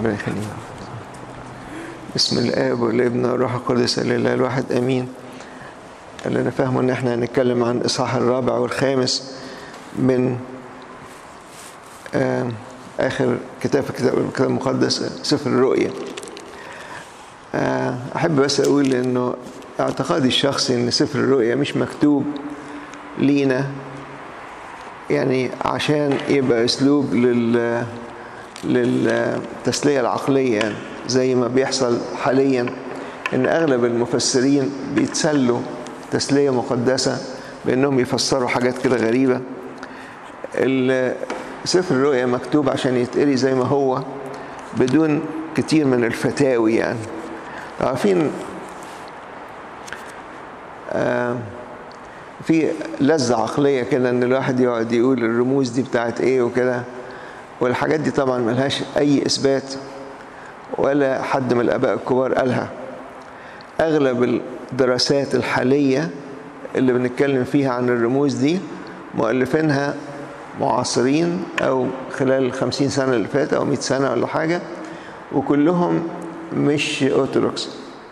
ربنا يخليك. بسم الآب والابن والروح القدس الإله الواحد آمين. اللي أنا فاهمه إن إحنا هنتكلم عن الإصحاح الرابع والخامس من آخر كتاب المقدس سفر الرؤيا. أحب بس أقول إنه اعتقادي الشخصي إن سفر الرؤيا مش مكتوب لينا يعني عشان يبقى أسلوب للتسلية العقلية، يعني زي ما بيحصل حاليا إن أغلب المفسرين بيتسلوا تسلية مقدسة بأنهم يفسروا حاجات كده غريبة. سفر الرؤيا مكتوب عشان يتقري زي ما هو بدون كتير من الفتاوي. يعني عارفين في لذة عقلية كده ان الواحد يقعد يقول الرموز دي بتاعت ايه وكده، والحاجات دي طبعا ملهاش اي اثبات ولا حد من الاباء الكبار قالها. اغلب الدراسات الحالية اللي بنتكلم فيها عن الرموز دي مؤلفينها معاصرين او خلال 50 سنة اللي فاتت او 100 سنة ولا حاجة، وكلهم مش أرثوذكس.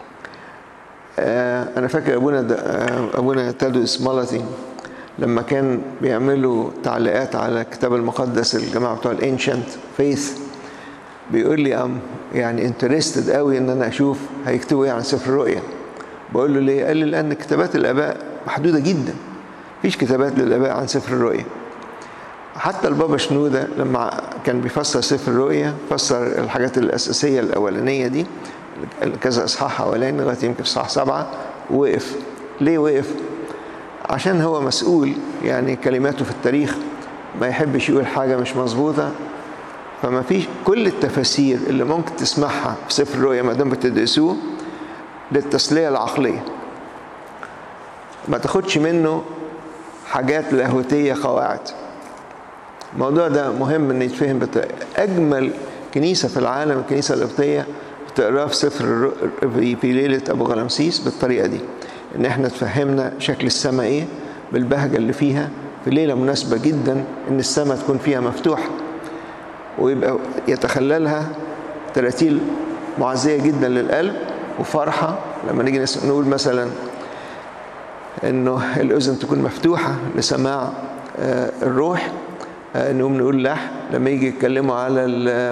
أنا فاكر أبونا تادوس مالتي لما كان بيعملوا تعليقات على الكتاب المقدس الجماعة بتوع الانشنت فيث، بيقول لي يعني انترستد قوي ان انا اشوف هيكتبوا ايه عن سفر الرؤيا. بقول له ليه؟ قال لي لان كتابات الاباء محدودة جدا، مفيش كتابات للاباء عن سفر الرؤيا. حتى البابا شنودة لما كان بيفسر سفر الرؤيا فسر الحاجات الأساسية الأولانية دي كذا إصحاح أولاني لغاية يمكن إصحاح 7 وقف. ليه وقف؟ عشان هو مسؤول، يعني كلماته في التاريخ ما يحبش يقول حاجة مش مظبوطة. فما فيش كل التفاسير اللي ممكن تسمعها في سفر الرؤيا ما دام بتدرسوه للتسلية العقلية، ما تاخدش منه حاجات لاهوتية قواعد. الموضوع ده مهم ان يتفهم اجمل كنيسه في العالم الكنيسه القبطيه بتقراه في سفر في ليله ابو غلامسيس بالطريقه دي، ان احنا تفهمنا شكل السماء ايه بالبهجه اللي فيها في ليله مناسبه جدا ان السماء تكون فيها مفتوحه ويبقى يتخللها تراتيل معزيه جدا للقلب وفرحه. لما نيجي نقول مثلا انه الاذن تكون مفتوحه لسماع الروح، انهم نقول لحن لما يجي يتكلموا على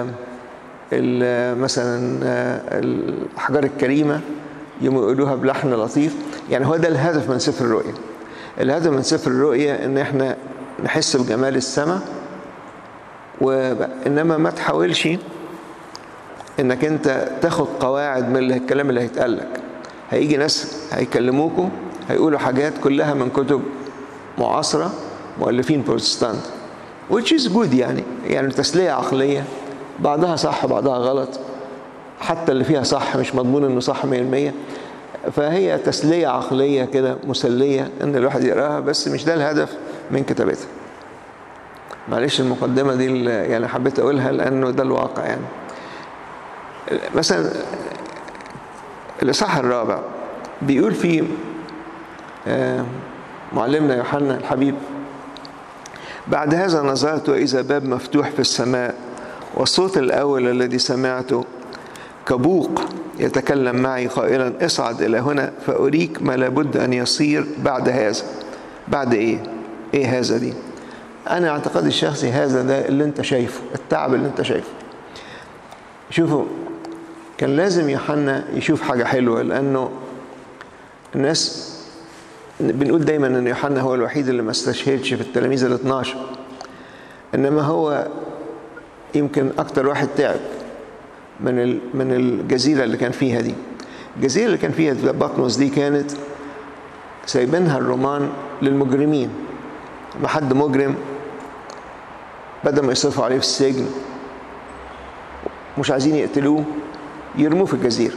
مثلا الاحجار الكريمه يقولوها بلحن لطيف. يعني هو ده الهدف من سفر الرؤيا. الهدف من سفر الرؤيا ان احنا نحس بجمال السماء، وانما ما تحاولش انك انت تاخد قواعد من الكلام اللي هيتقال لك. هيجي ناس هيكلموكوا هيقولوا حاجات كلها من كتب معاصره مؤلفين بروتستانت which is good، يعني تسلية عقلية، بعضها صح بعضها غلط، حتى اللي فيها صح مش مضمون انه صح 100%. فهي تسلية عقلية كده مسلية ان الواحد يقراها، بس مش ده الهدف من كتابتها. معلش المقدمة دي يعني حبيت اقولها لانه ده الواقع. يعني مثلا الإصحاح الرابع بيقول فيه معلمنا يوحنا الحبيب: بعد هذا نظرت وإذا باب مفتوح في السماء، والصوت الأول الذي سمعته كبوق يتكلم معي قائلا: اصعد إلى هنا فأريك ما لابد أن يصير بعد هذا. بعد إيه؟ إيه هذا دي؟ أنا اعتقادي الشخصي هذا ده اللي أنت شايفه، التعب اللي أنت شايفه. شوفوا، كان لازم يوحنا يشوف حاجة حلوة، لأنه الناس بنقول دايما ان يوحنا هو الوحيد اللي ما استشهدش في التلاميذ ال12، انما هو يمكن اكتر واحد تعب من الجزيره اللي كان فيها دي. الجزيره اللي كان فيها بطمس دي كانت سايبينها الرومان للمجرمين. ما حد مجرم بدل ما يصرفوا عليه في السجن مش عايزين يقتلوه يرموه في الجزيره.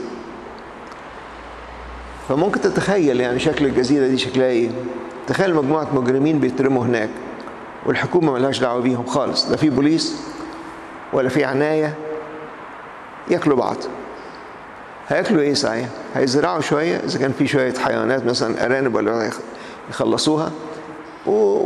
فممكن تتخيل يعني شكل الجزيرة دي شكلها ايه. تخيل مجموعة مجرمين بيترموا هناك والحكومة ملهاش دعوة بيهم خالص، لا في بوليس ولا في عناية. ياكلوا بعض. هياكلوا ايه صحيح؟ هيزرعوا شوية اذا كان في شوية حيوانات مثلا ارانب ولا يخلصوها،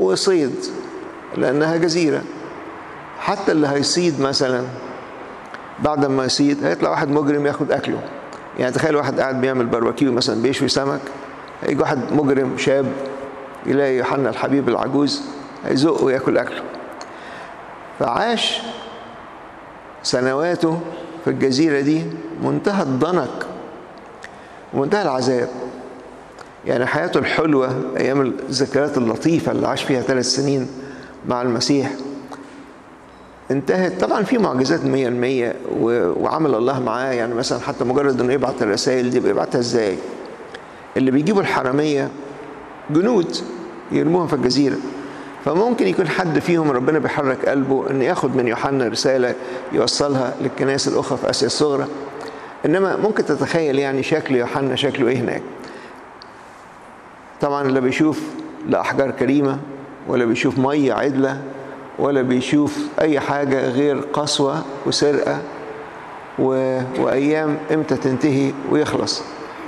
وصيد لانها جزيرة. حتى اللي هيصيد مثلا بعد ما يصيد هيطلع واحد مجرم ياخد اكله. يعني تخيل واحد قاعد بيعمل باربيكيو مثلا بيشوي سمك، هيجي واحد مجرم شاب يلاقي يوحنا الحبيب العجوز هيزقه وياكل اكله. فعاش سنواته في الجزيرة دي منتهى الضنك ومنتهى العذاب. يعني حياته الحلوة أيام الذكريات اللطيفة اللي عاش فيها 3 سنين مع المسيح انتهت. طبعا في معجزات 100% وعمل الله معاه. يعني مثلا حتى مجرد انه يبعت الرسائل دي بيبعتها ازاي؟ اللي بيجيبوا الحرامية جنود يرموها في الجزيرة، فممكن يكون حد فيهم ربنا بيحرك قلبه ان ياخد من يوحنا رسالة يوصلها للكنائس الأخرى في آسيا الصغرى. إنما ممكن تتخيل يعني شكل يوحنا شكله إيه هناك. طبعا لا بيشوف لا أحجار كريمة ولا بيشوف مية عدلة ولا بيشوف أي حاجة غير قسوة وسرقة وأيام إمتى تنتهي ويخلص.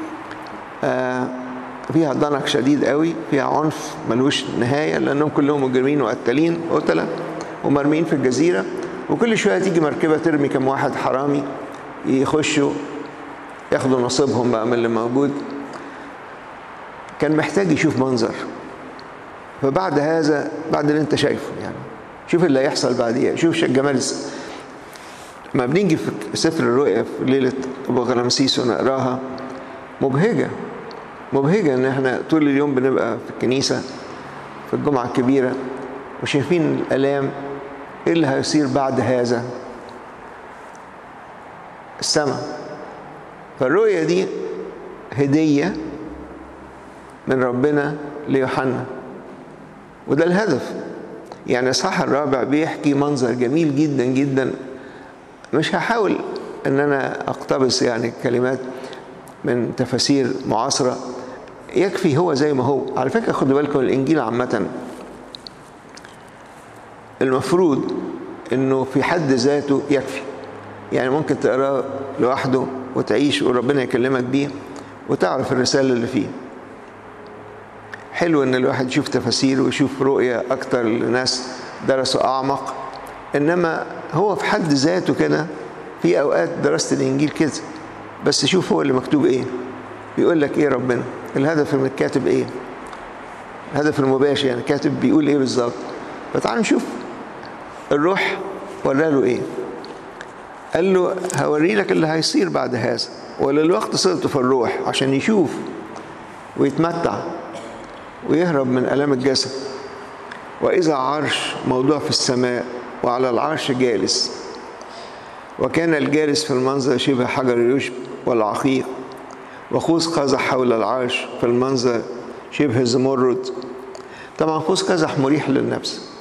فيها ضنك شديد قوي، فيها عنف ملوش نهاية، لأنهم كلهم مجرمين وقتالين قتلة ومرمين في الجزيرة. وكل شوية تيجي مركبة ترمي كم واحد حرامي يخشوا ياخدوا نصيبهم بقى من اللي موجود. كان محتاج يشوف منظر. فبعد هذا، بعد اللي انت شايفه يعني، شوف اللي هيحصل بعديها، شوف جمال. ما بنيجي في سفر الرؤيا في ليلة أبو غرامسيس ونقراها، مبهجة ان احنا طول اليوم بنبقى في الكنيسة في الجمعة الكبيرة وشايفين الآلام. ايه اللي هيصير بعد هذا؟ السماء. فالرؤية دي هدية من ربنا ليوحنا، وده الهدف. يعني الإصحاح الرابع بيحكي منظر جميل جدا جدا. مش هحاول ان انا اقتبس يعني كلمات من تفاسير معاصرة، يكفي هو زي ما هو. على فكرة خدوا بالكم، الإنجيل عامة المفروض انه في حد ذاته يكفي. يعني ممكن تقراه لوحده وتعيش وربنا يكلمك بيه وتعرف الرسالة اللي فيه. حلو ان الواحد يشوف تفاسير ويشوف رؤية اكتر لناس درسوا اعمق، انما هو في حد ذاته كده. في اوقات درست الانجيل كده، بس شوف هو اللي مكتوب ايه، بيقول لك ايه ربنا، الهدف من الكاتب ايه، الهدف المباشر يعني الكاتب بيقول ايه بالظبط. فتعال نشوف الروح وراله ايه. قال له هوري لك اللي هيصير بعد هذا، وللوقت صرت في الروح، عشان يشوف ويتمتع ويهرب من آلام الجسد. وإذا عرش موضوع في السماء وعلى العرش جالس، وكان الجالس في المنظر شبه حجر اليشب والعقيق، وقوس قزح حول العرش في المنظر شبه زمرد. طبعا قوس قزح مريح للنفس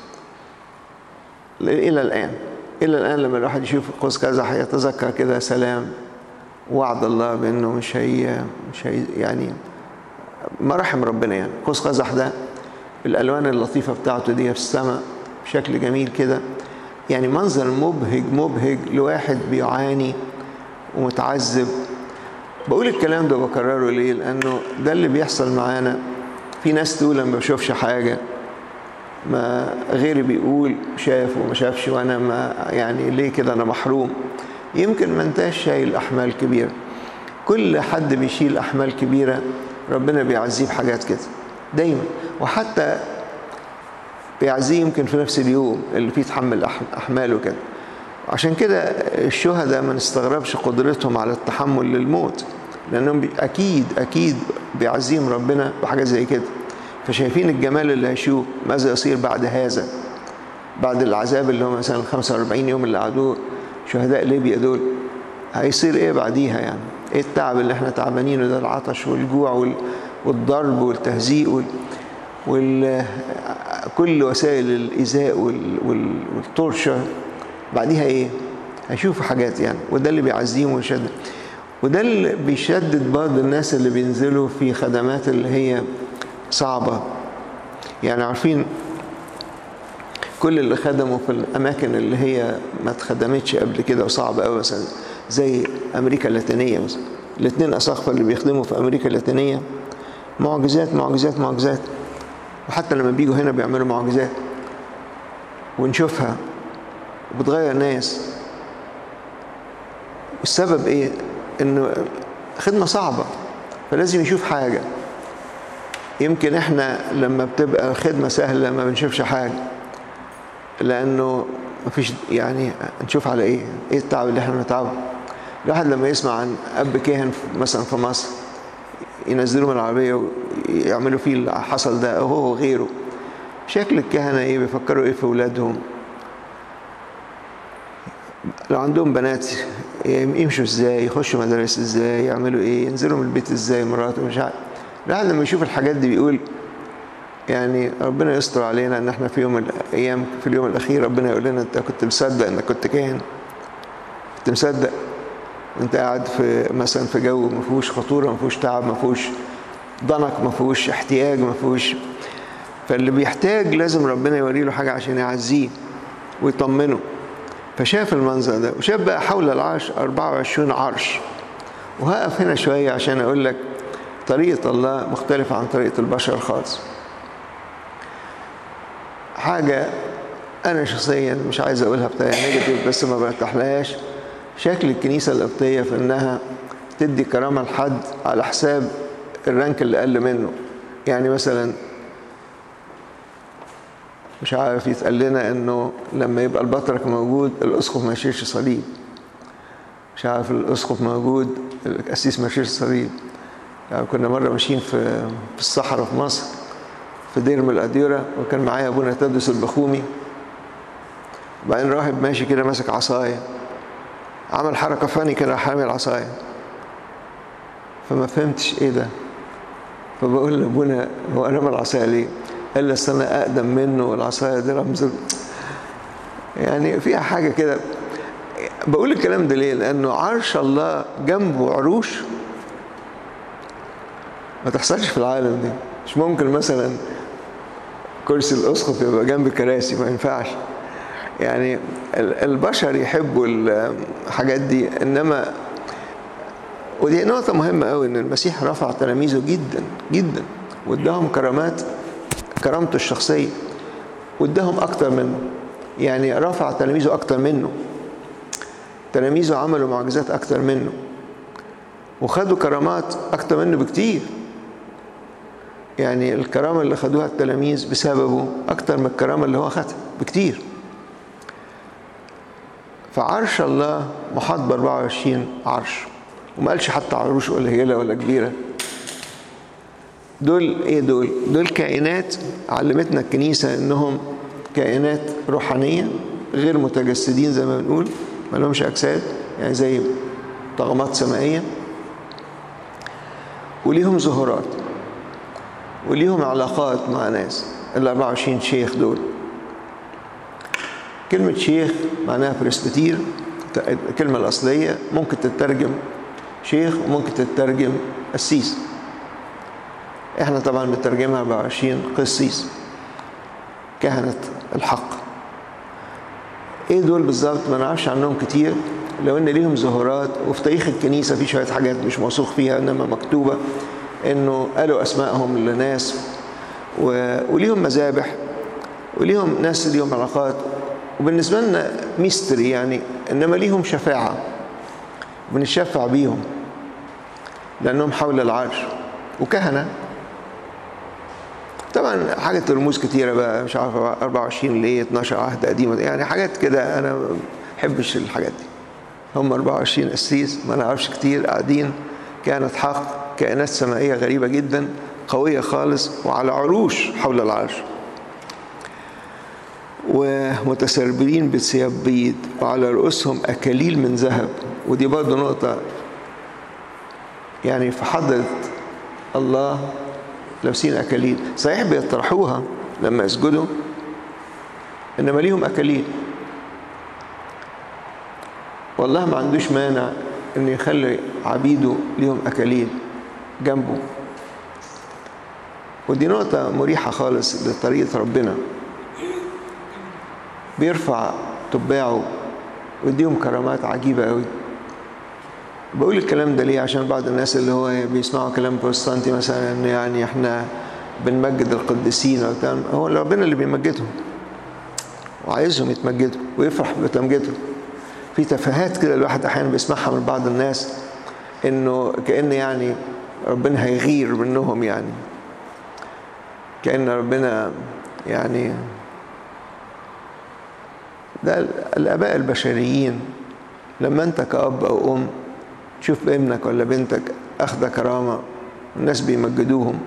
إلى الآن لما الواحد يشوف قوس قزح يتذكر كده سلام وعد الله بأنه مش هي يعني مراحم ربنا. يعني قوس قزح ده الألوان اللطيفة بتاعته دي في السماء بشكل جميل كده، يعني منظر مبهج لواحد بيعاني ومتعذب. بقول الكلام ده بكرره ليه؟ لأنه ده اللي بيحصل معانا. في ناس تقول أنا ما بشوفش حاجة، ما غيري بيقول شاف وما شافش، وأنا ما يعني ليه كده أنا محروم. يمكن ما انتاش شايل أحمال كبيرة. كل حد بيشيل أحمال كبيرة ربنا بيعزيه بحاجات كده دايما، وحتى بيعزيه يمكن في نفس اليوم اللي فيه تحمل أحماله كده. عشان كده الشهداء ما نستغربش قدرتهم على التحمل للموت، لأنهم أكيد بيعزيهم ربنا بحاجة زي كده. فشايفين الجمال اللي هيشوف ماذا يصير بعد هذا، بعد العذاب اللي هم مثلا 45 يوم اللي قعدوه شهداء ليبيا دول، هيصير ايه بعديها؟ يعني ايه التعب اللي احنا تعبانينه ده، العطش والجوع والضرب والتهزيء كل وسائل الإيذاء والتورشة، بعديها ايه؟ هيشوفوا حاجات يعني. وده اللي بيعزيهم ويشدد، وده اللي بيشدد برضه الناس اللي بينزلوا في خدمات اللي هي صعبة. يعني عارفين كل اللي خدموا في الأماكن اللي هي ما اتخدمتش قبل كده وصعبة قوي، مثلا زي أمريكا اللاتينية مثلا، الاثنين أساقفة اللي بيخدموا في أمريكا اللاتينية، معجزات معجزات معجزات. وحتى لما بيجوا هنا بيعملوا معجزات ونشوفها وبتغير ناس. والسبب ايه؟ انه خدمة صعبة، فلازم يشوف حاجة. يمكن احنا لما بتبقى الخدمة سهلة ما بنشوفش حاجة، لانه مفيش يعني نشوف على ايه التعب اللي احنا بنتعبه. الواحد لما يسمع عن اب كاهن مثلا في مصر ينزلوا من العربية ويعملوا فيه اللي حصل ده، او هو غيره، شكل الكهنة ايه؟ بيفكروا ايه في اولادهم؟ لو عندهم بنات يمشوا ازاي، يخشوا مدارس ازاي، يعملوا ايه، ينزلوا من البيت ازاي، مراته مش عارف. الواحد لما يشوف الحاجات دي بيقول يعني ربنا يستر علينا ان احنا في يوم من الايام، في اليوم الاخير ربنا يقول لنا انت كنت مصدق انك كنت كاهن؟ كنت مصدق وانت قاعد في مثلا في جو ما فيهوش خطوره، ما فيهوش تعب، ما فيهوش ضنك، ما فيهوش احتياج، ما فيهوش. فاللي بيحتاج لازم ربنا يوري له حاجه عشان يعزيه ويطمنه. فشاف المنظر ده، وشاف بقى حول العرش 24 عرش. وهقف هنا شويه عشان اقول لك طريقه الله مختلفه عن طريقه البشر خالص. حاجه انا شخصيا مش عايز اقولها بطريقه نيجاتيف، بس ما برتاحلهاش. شكل الكنيسه القبطيه في انها تدي كرامه لحد على حساب الرانك اللي اقل منه. يعني مثلا مش عارف، يتقال لنا انه لما يبقى البطرك موجود الاسقف ما يشيلش صليب. مش عارف، الاسقف موجود القسيس ما يشيلش صليب. يعني كنا مره ماشيين في الصحراء في مصر في دير من الاديره، وكان معايا ابونا تدرس البخومي. وبعدين راهب ماشي كده ماسك عصايه، عمل حركه فاني كده، حامل العصايه، فما فهمتش ايه ده. فبقول لابونا هو رمى العصايه ليه؟ قال لي اصل انا اقدم منه والعصايه دي رمز. يعني فيها حاجه كده. بقول الكلام ده ليه؟ لانه عرش الله جنبه عروش ما تحصلش في العالم دي. مش ممكن مثلا كرسي الاسقف يبقى جنب كراسي، ما ينفعش. يعني البشر يحبوا الحاجات دي، انما ودي نقطة مهمة قوي، ان المسيح رفع تلاميذه جدا جدا واداهم كرامات، كرامته الشخصية، واداهم اكتر منه. يعني رفع تلاميذه اكتر منه، تلاميذه عملوا معجزات اكتر منه، وخدوا كرامات اكتر منه بكتير. يعني الكرامة اللي خدوها التلاميذ بسببه اكتر من الكرامة اللي هو خدها بكتير. فعرش الله محاط ب 24 عرش، وما قالش حتى عروش قليلة ولا كبيرة. دول ايه؟ دول كائنات علمتنا الكنيسة انهم كائنات روحانية غير متجسدين زي ما بنقول، ما لهمش اجساد، يعني زي طغمات سمائية، وليهم ظهورات وليهم علاقات مع ناس. ال 24 شيخ دول، كلمة شيخ معناها بريسبتير، الكلمة الأصلية ممكن تترجم شيخ وممكن تترجم قسيس. احنا طبعا بنترجمها 24 قسيس، كهنة الحق. ايه دول بالظبط؟ ما نعرفش عنهم كتير، لو ان ليهم ظهورات، وفي تاريخ الكنيسة في شوية حاجات مش موثوق فيها انما مكتوبة، انه قالوا اسمائهم لناس، وليهم مذابح، وليهم ناس ليهم علاقات، وبالنسبة لنا ميستري يعني، انما ليهم شفاعة بنشفع بيهم لانهم حول العرش وكهنة. طبعا حاجة رموز كتيرة بقى، مش عارف 24 ليه، 12 عهد قديم، يعني حاجات كده انا ما بحبش الحاجات دي. هم 24 قسيس ما نعرفش كتير، قاعدين كانت حق، كائنات سمائية غريبة جدا، قوية خالص، وعلى عروش حول العرش، ومتسربلين بثياب بيض، وعلى رؤوسهم أكاليل من ذهب. ودي برضه نقطة، يعني في حضرة الله لابسين أكاليل، صحيح بيطرحوها لما يسجدوا، إنما ليهم أكاليل. والله ما عندوش مانع إن يخلي عبيده ليهم أكاليل جنبه. ودي نقطة مريحة خالص لطريقة ربنا، بيرفع تباعه ويديهم كرامات عجيبة قوي. بقول الكلام ده ليه؟ عشان بعض الناس اللي هو بيسمعوا كلام بروتستانتي مثلا، يعني احنا بنمجد القديسين، هو ربنا اللي بيمجدهم وعايزهم يتمجدوا ويفرح بتمجيدهم. في تفاهات كده الواحد احيانا بيسمعها من بعض الناس، انه كأن يعني ربنا هيغير منهم، يعني كأن ربنا يعني ده الآباء البشريين. لما انت كأب او ام تشوف ابنك ولا بنتك اخذ كرامة الناس بيمجدوهم،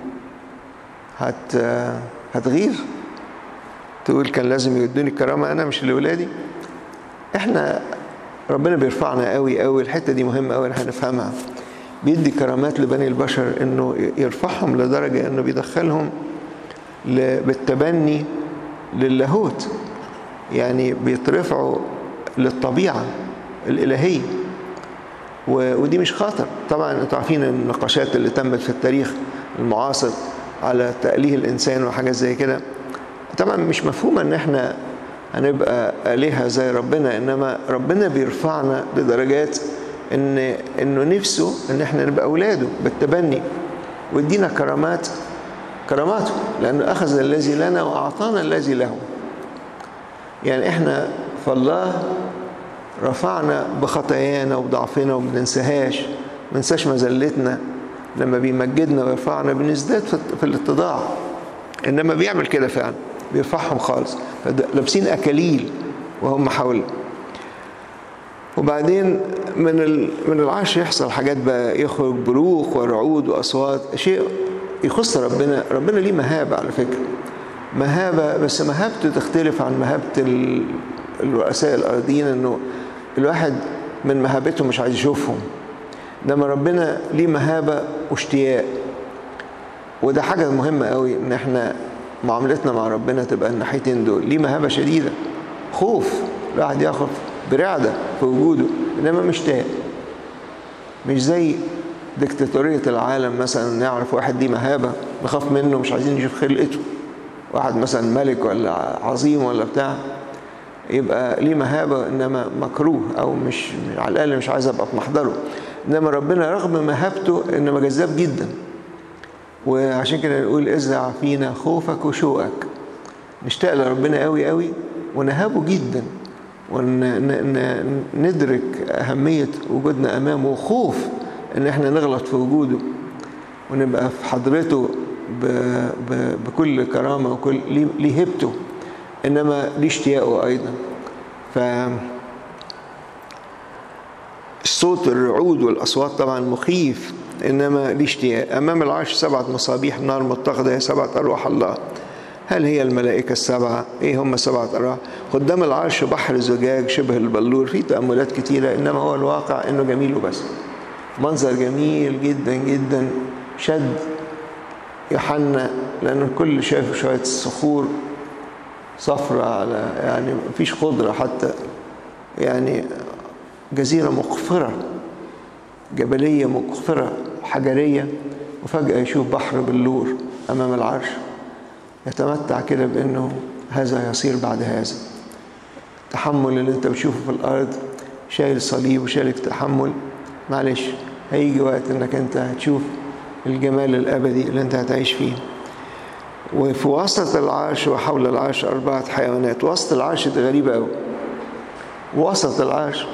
هتغير، تقول كان لازم يدوني الكرامة انا مش لولادي. احنا ربنا بيرفعنا قوي قوي، الحتة دي مهمة قوي احنا نفهمها. بيدي كرامات لبني البشر انه يرفعهم لدرجة انه بيدخلهم بالتبني للاهوت، يعني بيترفعوا للطبيعة الإلهية. ودي مش خاطر. طبعا انتوا عارفين النقاشات اللي تمت في التاريخ المعاصر على تأليه الإنسان وحاجات زي كده، طبعا مش مفهومة ان احنا هنبقى آلهة زي ربنا، انما ربنا بيرفعنا لدرجات انه نفسه ان احنا نبقى اولاده بالتبني، ويدينا كراماته، لانه اخذ الذي لنا واعطانا الذي له. يعني احنا فالله رفعنا بخطايانا وبضعفنا وما بننساش مذلتنا. لما بيمجدنا ويرفعنا بنزداد في الاتضاع، انما بيعمل كده فعلا، بيرفعهم خالص، لابسين اكاليل وهم حوله. وبعدين من العرش يحصل حاجات بقى، يخرج بروق ورعود واصوات، شيء يخص ربنا. ربنا ليه مهابه على فكره، مهابه، بس مهابته تختلف عن مهابه الرؤساء الارضيين، انه الواحد من مهابته مش عايز يشوفهم، انما ربنا ليه مهابه واشتياق. وده حاجه مهمه قوي ان احنا معاملتنا مع ربنا تبقى الناحيتين دول. ليه مهابه شديده، خوف، الواحد ياخد برعده في وجوده، انما مشتاق. مش زي ديكتاتوريه العالم مثلا، نعرف واحد ليه مهابه نخاف منه مش عايزين نشوف خلقته، واحد مثلا ملك ولا عظيم ولا بتاع يبقى ليه مهابه انما مكروه، او مش على الاقل مش عايز ابقى في محضره. انما ربنا رغم مهابته انما جذاب جدا، وعشان كده نقول ازرع فينا خوفك وشوقك. نشتاق لربنا قوي قوي ونهابه جدا، وندرك أهمية وجودنا أمامه، وخوف إن احنا نغلط في وجوده، ونبقى في حضرته بكل كرامة، وكل ليه هبته، إنما ليه اشتياقه أيضا. الصوت الرعود والأصوات طبعا مخيف، إنما ليه اشتياق. أمام العرش 7 مصابيح نار متقدة، هي 7 أرواح الله. هل هي الملائكة السبعة؟ ايه هم 7 أرواح؟ قدام العرش بحر زجاج شبه البلور، فيه تأملات كتيرة، انما هو الواقع انه جميل وبس. منظر جميل جدا جدا، شد يوحنا لأن الكل شايف شوية صخور صفرة، على يعني مفيش خضرة حتى، يعني جزيرة مقفرة، جبلية مقفرة حجرية، وفجأة يشوف بحر بلور أمام العرش. يتمتع كده بأنه هذا يصير بعد هذا. التحمل اللي انت بتشوفه في الأرض، شايل صليب وشايل تحمل، معلش هيجي وقت انك انت هتشوف الجمال الأبدي اللي انت هتعيش فيه. وفي وسط العرش وحول العرش 4 حيوانات. وسط العرش دي غريبة قوي، وسط العرش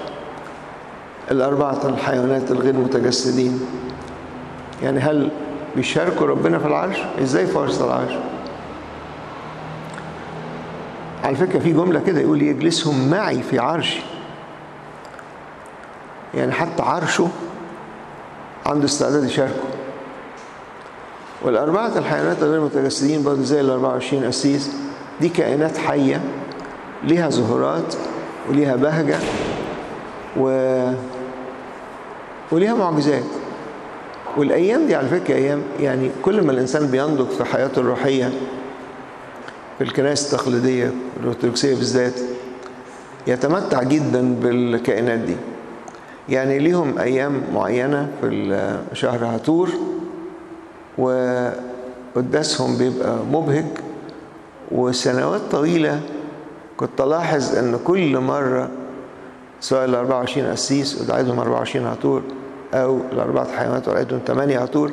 4 الحيوانات الغير متجسدين. يعني هل بيشاركوا ربنا في العرش؟ ازاي في وسط العرش؟ على فكرة في جملة كده يقول يجلسهم معي في عرشي، يعني حتى عرشه عنده استعداد يشاركه. وال4 الحيوانات الغير متجسدين برضه زي 24 قسيس، دي كائنات حية ليها ظهورات وليها بهجة وليها معجزات. والأيام دي على فكرة أيام، يعني كل ما الإنسان بينضج في حياته الروحية في الكنائس التقليدية الأرثوذكسية بالذات، يتمتع جدا بالكائنات دي. يعني ليهم أيام معينة في شهر هاتور وقداسهم بيبقى مبهج، وسنوات طويلة كنت ألاحظ أن كل مرة سواء 24 قسيس ودعيتهم 24 هاتور أو 4 حيوانات ودعيتهم 8 هاتور،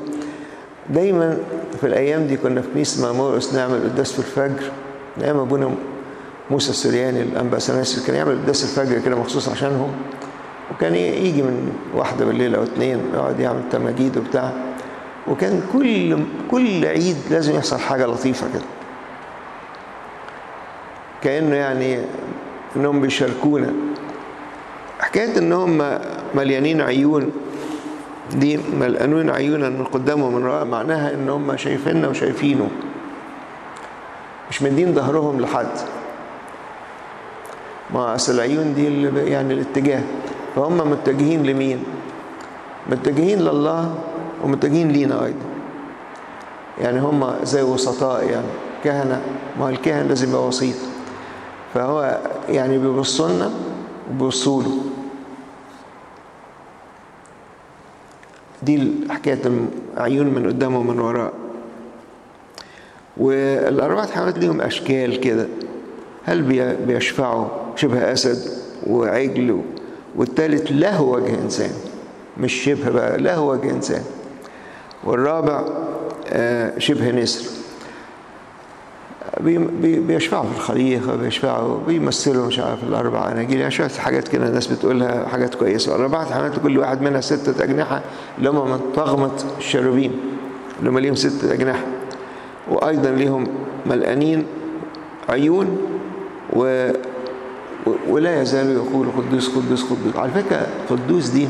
دايما في الأيام دي كنا في كنيسة مرمورقس نعمل قداس في الفجر، نقام أبونا موسى السرياني الأنبا أثناسيوس كان يعمل قداس الفجر كده مخصوص عشانهم، وكان يجي من 1 بالليل أو 2 يقعد يعمل تماجيد وبتاع. وكان كل عيد لازم يحصل حاجة لطيفة كده، كأنه يعني إنهم بيشاركونا. حكاية إنهم مليانين عيون دي، ملقانين عيونا من قدام ومن وراء، معناها إنهم شايفيننا وشايفينه، مش مدين ظهرهم لحد. ما أصل العيون دي اللي يعني الاتجاه، فهم متجهين لمين؟ متجهين لله ومتجهين لينا أيضا. يعني هم زي وسطاء، يعني كهنة، ما الكاهن لازم يبقى وسيط، فهو يعني بيبصوا لنا وبيبصوا له. دي حكاية عيون من قدام ومن وراء. والأربعة حيوانات ليهم أشكال كده، هل بيشفعوا شبه أسد وعجل، والثالث له وجه إنسان، مش شبه بقى، له وجه إنسان، والرابع شبه نسر. بيشفعوا في الخليقة، بيشفعوا، بيمثلوا مش عارف الأربع أناجيل، يعني شوية حاجات كده الناس بتقولها حاجات كويسة. الأربعة حيوانات كل واحد منها 6 أجنحة، اللي هم من طغمة الشيروبيم، اللي هم ليهم 6 أجنحة، وأيضا ليهم ملقانين عيون، ولا يزالوا يقولوا قدوس قدوس قدوس. على فكرة قدوس دي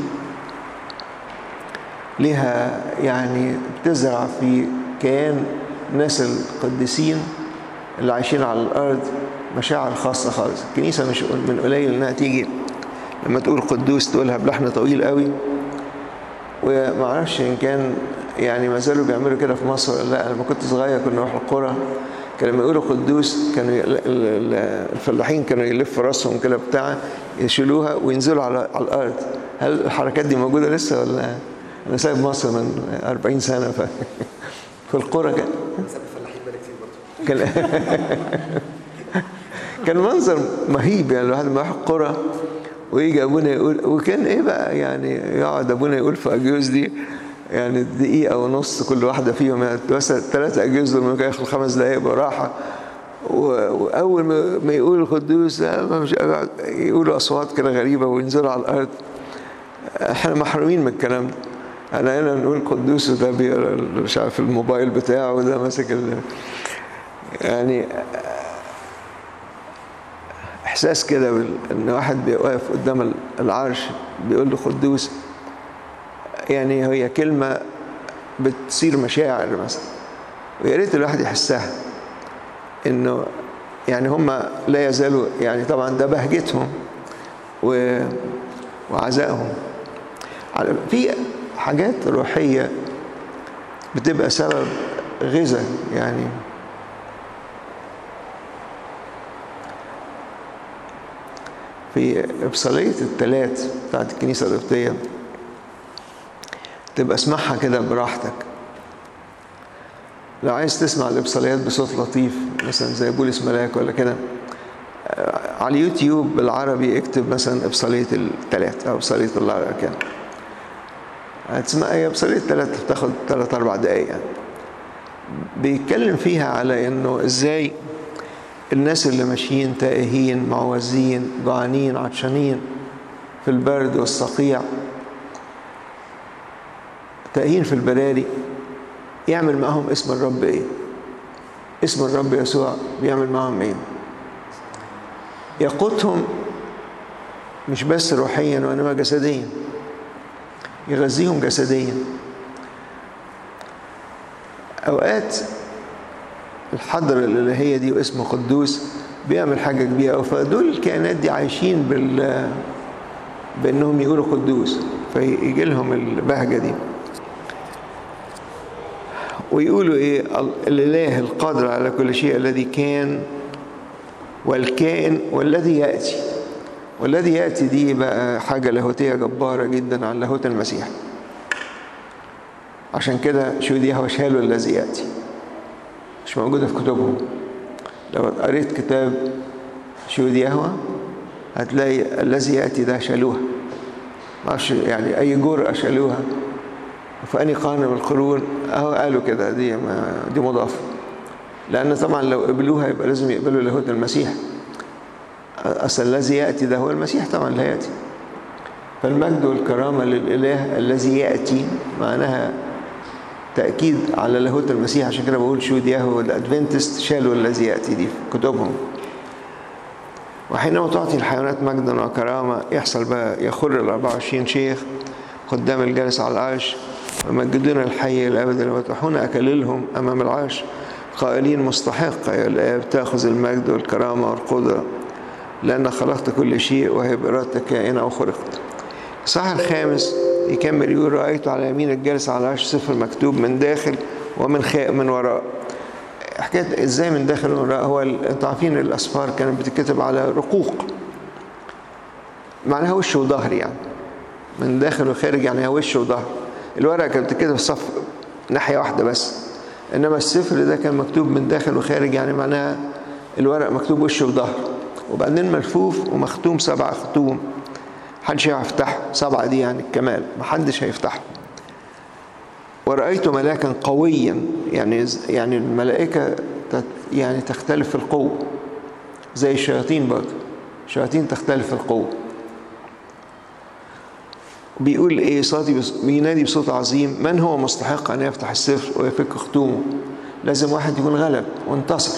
لها يعني بتزرع في كيان الناس القديسين اللي عايشين على الأرض مشاعر خاصة خالص. الكنيسة مش من قليل إنها تيجي لما تقول قدوس تقولها بلحن طويل قوي، وما اعرفش إن كان يعني ما زالوا بيعملوا كده في مصر. لا، لما كنت صغير كنا نروح القرى، كانوا لما يقولوا قدوس كانوا الفلاحين كانوا يلفوا راسهم كده بتاع، يشيلوها وينزلوا على الأرض. هل الحركات دي موجودة لسه ولا؟ أنا سايب مصر من 40 سنة في القرى كان كان منظر مهيب. يعني الواحد لما يروح القرى ويجي أبونا يقول، وكان إيه بقى يعني، يقعد أبونا يقول في أجيوز دي يعني دقيقة ونص كل واحدة فيهم، يعني 3 أجيوز دول ممكن ياخد 5 دقايق براحة. وأول ما يقول القدوس يقولوا أصوات كده غريبة وينزلوا على الأرض. احنا محرومين من الكلام ده. أنا هنا نقول قدوس، وده مش عارف الموبايل بتاعه، وده ماسك يعني إحساس كده إن واحد بيقف قدام العرش بيقول له قدوس. يعني هي كلمة بتصير مشاعر مثلا، ويا ريت الواحد يحسها، إنه يعني هم لا يزالوا، يعني طبعا ده بهجتهم وعزائهم. في حاجات روحية بتبقى سبب غذاء. يعني في إبصالية الثلاث بتاعت الكنيسة القبطية تبقى اسمعها كده براحتك. لو عايز تسمع الإبصاليات بصوت لطيف مثلا زي بولس ملاك ولا كده، على اليوتيوب بالعربي اكتب مثلا إبصالية الثلاث أو إبصالية الأركان، هتسمع هي إبصالية الثلاث بتاخد 3-4 دقايق. يعني بيتكلم فيها على إنه إزاي الناس اللي ماشيين تائهين معوزين جوعانين عطشانين في البرد والصقيع، تائهين في البراري، يعمل معهم اسم الرب ايه؟ اسم الرب يسوع بيعمل معهم ايه؟ يقودهم مش بس روحيا وانما جسديا، يغذيهم جسديا. اوقات الحضرة الإلهية دي واسمه قدوس بيعمل حاجة كبيرة، فدول الكائنات دي عايشين بأنهم يقولوا قدوس، فيجي لهم البهجة دي ويقولوا إيه؟ الإله القادر على كل شيء، الذي كان والكائن والذي يأتي. والذي يأتي دي بقى حاجة لاهوتية جبارة جدا عن لاهوت المسيح. عشان كده شو دي هو شالوا الذي يأتي، مش موجودة في كتبهم. لو قريت كتاب شهود يهوه هتلاقي الذي يأتي ده شالوها، معرفش يعني أي جرأة شالوها. فأني قانم القرون أهو قالوا كده، دي مضافة، لأن طبعا لو قبلوها يبقى لازم يقبلوا لاهوت المسيح. أصل الذي يأتي ده هو المسيح طبعا اللي هيأتي. فالمجد والكرامة للإله الذي يأتي معناها تأكيد على لاهوت المسيح. عشان كده بقول شهود يهوه والأدفنتست شالوا الذي يأتي دي في كتبهم. وحينما تعطي الحيوانات مجدا وكرامة يحصل بقى يخر 24 شيخ قدام الجالس على العرش ويمجدون الحي الأبد ويطرحون أكاليلهم أمام العرش قائلين مستحق يا الآب تأخذ المجد والكرامة والقدرة لأن خلقت كل شيء وهي بإرادتك كائنة وخلقت. الإصحاح الخامس يكمل يقول رأيت على يمين الجالس على العرش سفر مكتوب من داخل من وراء. حكاية ازاي من داخل ومن وراء، هو انتوا عارفين الأسفار كانت بتتكتب على رقوق معناها وش وظهر، يعني من داخل وخارج يعني وش وظهر. الورقة كانت بتتكتب صف ناحية واحدة بس، إنما السفر ده كان مكتوب من داخل وخارج، يعني معناها الورق مكتوب وش وظهر، وبعدين ملفوف ومختوم 7 ختوم محدش هيفتحه. 7 دي يعني الكمال، محدش هيفتحه. ورأيت ملاكا قويا، يعني الملائكة يعني تختلف في القوة زي الشياطين برضه، الشياطين تختلف في القوة. بيقول ايه صوتي بينادي بصوت عظيم من هو مستحق ان يفتح السفر ويفك ختومه. لازم واحد يكون غلب وانتصر.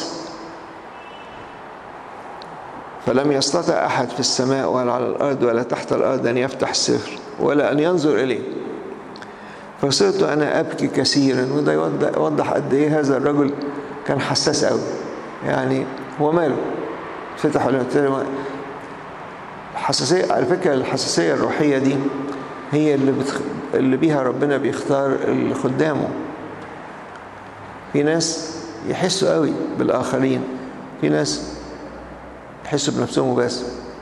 فلم يستطع احد في السماء ولا على الارض ولا تحت الارض ان يفتح السفر ولا ان ينظر اليه. فصرت انا ابكي كثيرا. وده يوضح قد ايه هذا الرجل كان حساس قوي. يعني هو ماله فتح ولا الحساسيه. على فكره الحساسيه الروحيه دي هي اللي بيها ربنا بيختار خدامه. في ناس يحسوا قوي بالآخرين، في ناس يحسوا بنفسهم وبس.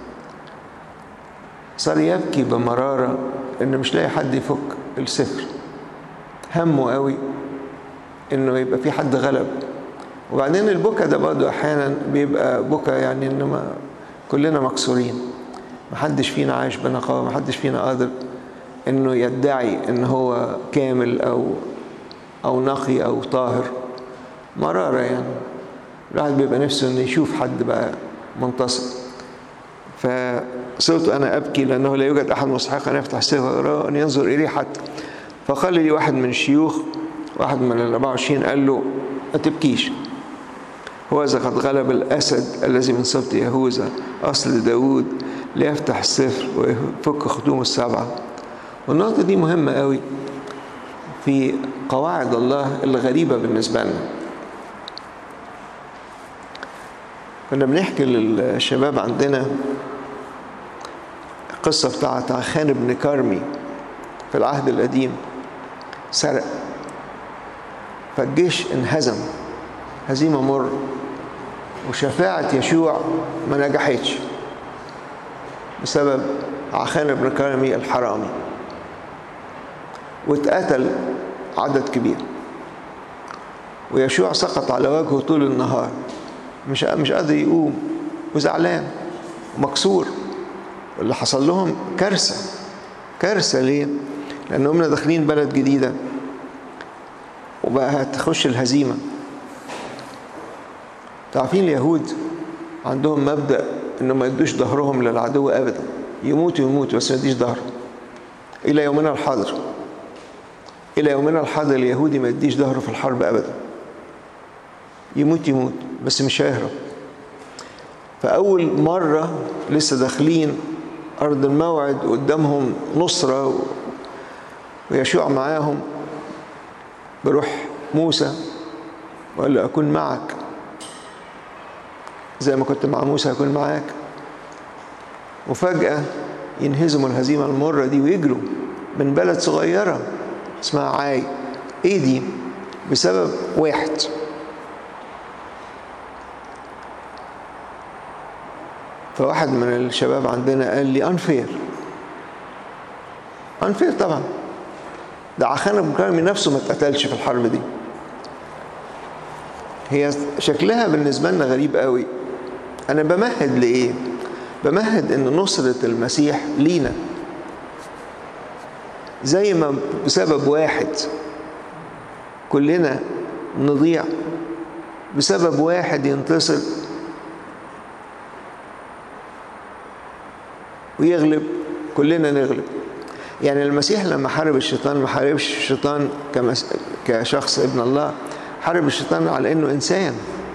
صار يبكي بمرارة إنه مش لاقي حد يفك السفر. همه قوي إنه يبقى في حد غلب. وبعدين البكا ده برضه أحيانا بيبقى بكا يعني إنما كلنا مكسورين، محدش فينا عايش بنقاوة، محدش فينا قادر انه يدعي ان هو كامل او نقي او طاهر. مرارة يعني الواحد بيبقى نفسه انه يشوف حد بقى منتصر. فصرت انا ابكي لانه لا يوجد احد مستحق ان يفتح السفر ان ينظر اليه حتى. فقال لي واحد من الشيوخ، واحد من 24، قال له ما تبكيش، هو إذا قد غلب الأسد الذي من سبط يهوذا أصل داود ليفتح السفر ويفك ختوم 7. والنقطة دي مهمة قوي في قواعد الله الغريبة بالنسبة لنا. كنا بنحكي للشباب عندنا القصة بتاعت عخان بن كارمي في العهد القديم. سرق، فالجيش انهزم هزيمة مر، وشفاعة يشوع ما نجحتش بسبب عخان بن كارمي الحرامي، واتقتل عدد كبير، ويشوع سقط على وجهه طول النهار مش قادر يقوم وزعلان ومكسور. واللي حصل لهم كارثة. ليه؟ لأنهم داخلين بلد جديدة وبقى هتخش الهزيمة. تعرفين اليهود عندهم مبدأ إنهم ما يدوش ظهرهم للعدو أبدا، يموتوا بس ما يديش ظهره. إلى يومنا الحاضر اليهودي ما يديش ظهره في الحرب أبدا، يموت بس مش هيهرب. فأول مرة لسه داخلين أرض الموعد قدامهم نصرة ويشوع معاهم، بروح موسى وقال له أكون معك زي ما كنت مع موسى أكون معاك. وفجأة ينهزموا الهزيمة المرة دي ويجروا من بلد صغيرة اسمها عاي. ايه دي؟ بسبب واحد. فواحد من الشباب عندنا قال لي unfair طبعا، ده عخان بن كارمي نفسه ما اتقتلش في الحرب دي. هي شكلها بالنسبة لنا غريب قوي. أنا بمهد لإيه؟ بمهد إن نصرة المسيح لينا، زي ما بسبب واحد كلنا نضيع، بسبب واحد ينتصر ويغلب كلنا نغلب. يعني المسيح لما حارب الشيطان ما حاربش الشيطان كشخص ابن الله، حارب الشيطان على انه انسان.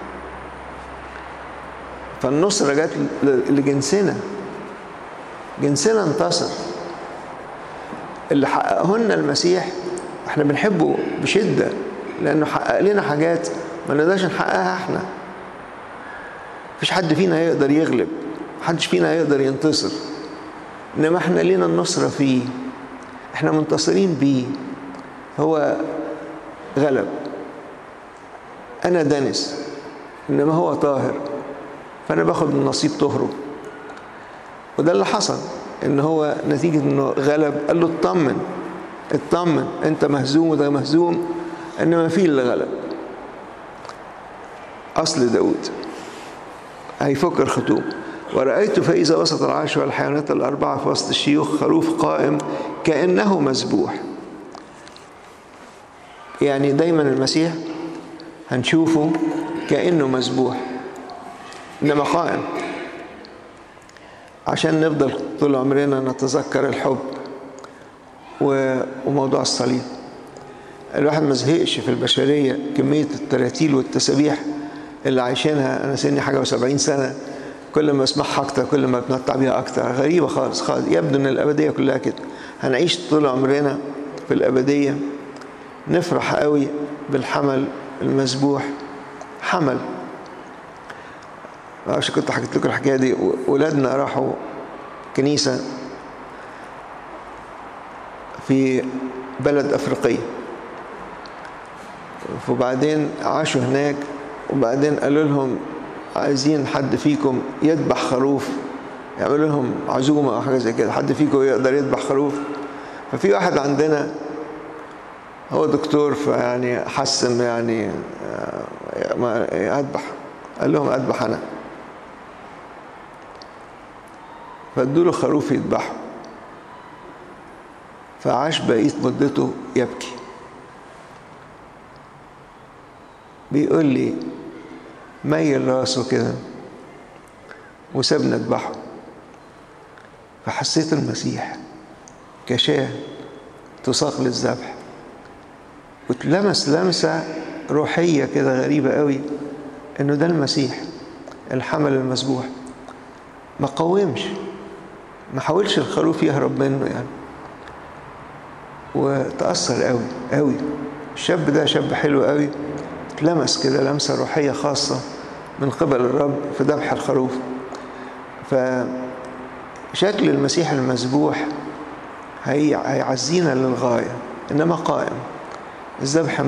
فالنصرة جت لجنسنا، جنسنا انتصر. اللي حققه لنا المسيح احنا بنحبه بشدة، لانه حقق لنا حاجات ما نقدرش نحققها احنا. مفيش حد فينا يقدر يغلب، محدش فينا يقدر ينتصر، انما احنا لينا النصرة فيه، احنا منتصرين بيه. هو غلب، انا دنس انما هو طاهر، فانا باخد من نصيب طهره. وده اللي حصل، ان هو نتيجة انه غلب قال له اطمن، انت مهزوم وده مهزوم، انما في اللي غلب. اصل داود هيفك الختوم. ورأيت فإذا وسط العرش والحيوانات الأربعة في وسط الشيوخ خروف قائم كأنه مذبوح. يعني دايما المسيح هنشوفه كأنه مذبوح إنما قائم، عشان نفضل طول عمرنا نتذكر الحب وموضوع الصليب. الواحد ما زهقش في البشرية، كمية التراتيل والتسابيح اللي عايشينها. أنا سني حاجة و70 سنة، كل ما اسمعها أكتر كل ما بنطلع بيها أكتر. غريبة خالص خالص. يبدو أن الأبدية كلها كده، هنعيش طول عمرنا في الأبدية، نفرح قوي بالحمل المذبوح. حمل، معرفش كنت حكيت لكم الحكاية دي. ولادنا راحوا كنيسة في بلد أفريقية، وبعدين عاشوا هناك، وبعدين قالوا لهم عايزين حد فيكم يذبح خروف، يعملوا لهم عزومة أو حاجة زي كده، حد فيكم يقدر يذبح خروف. ففي واحد عندنا هو دكتور، فيعني حسن يعني ما أذبح، قال لهم أذبح أنا. فادوا له خروف يذبحه، فعاش بقية مدته يبكي. بيقول لي ميل راسه كده وسابنا اذبحه، فحسيت المسيح كشاة تساق للذبح، واتلمس لمسة روحية كده غريبة قوي، انه ده المسيح الحمل المذبوح. ما قاومش، ما حاولش الخروف يهرب منه يعني. وتأثر قوي قوي. الشاب ده شاب حلو قوي، اتلمس كده لمسة روحية خاصة من قبل الرب في ذبح الخروف. فشكل المسيح المذبوح هيعزينا للغاية، إنما قائم. الذبح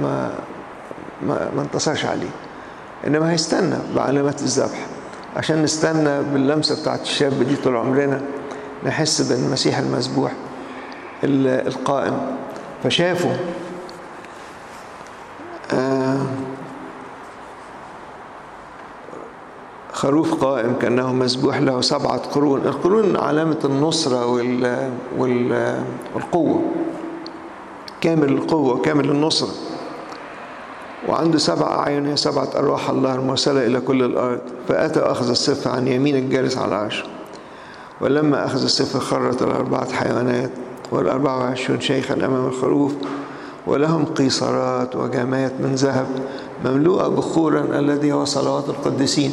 ما انتصرش عليه، إنما هيستنى بعلامات الذبح، عشان نستنى باللمسة بتاعت الشاب دي طول عمرنا، نحس بالمسيح المذبوح القائم. فشافوا خروف قائم كأنه مذبوح له 7 قرون. القرون علامة النصرة والقوة، كامل القوة كامل النصرة. وعنده 7 أعين، هي 7 أرواح الله المرسلة إلى كل الأرض. فأتى أخذ السفر عن يمين الجالس على العرش، ولما أخذ السفر خرت 4 حيوانات وال24 شيخا أمام الخروف، ولهم قيصرات وجامات من ذهب مملوءة بخورا الذي هو صلوات القديسين.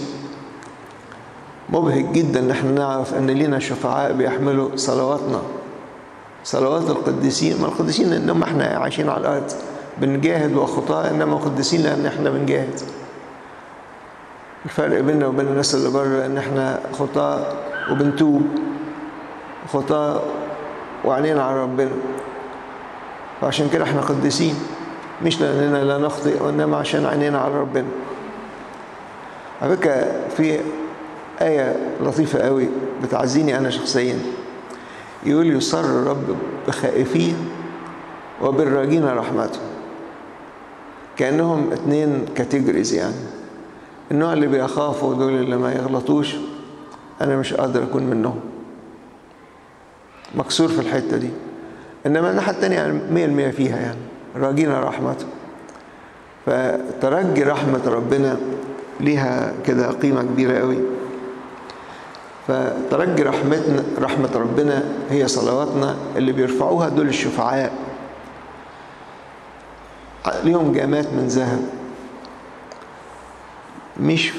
مبهج جدا ان احنا نعرف ان لنا شفعاء بيحملوا صلواتنا، صلوات القديسين. ما القديسين انما احنا عايشين على الارض بنجاهد وخطاء، انما قديسين لان احنا بنجاهد. الفرق بيننا وبين الناس اللي بره ان احنا خطاء وبنتوب، خطاء وعينينا على ربنا، وعشان كده احنا قديسين، مش لاننا لا نخطئ وانما عشان عينينا على ربنا. على فكرة في آية لطيفة قوي بتعزيني أنا شخصيا، يقول يسر الرب بخائفين وبالراجين رحمته. كأنهم 2 كاتيجوريز يعني. النوع اللي بيخافوا دول اللي ما يغلطوش، أنا مش قادر أكون منهم، مكسور في الحتة دي. إنما الناحية التانية يعني 100% فيها يعني راجين رحمته. فترجي رحمة ربنا ليها كده قيمة كبيرة قوي. فترجي رحمة ربنا هي صلواتنا اللي بيرفعوها دول الشفعاء، ليهم جامات من ذهب. مش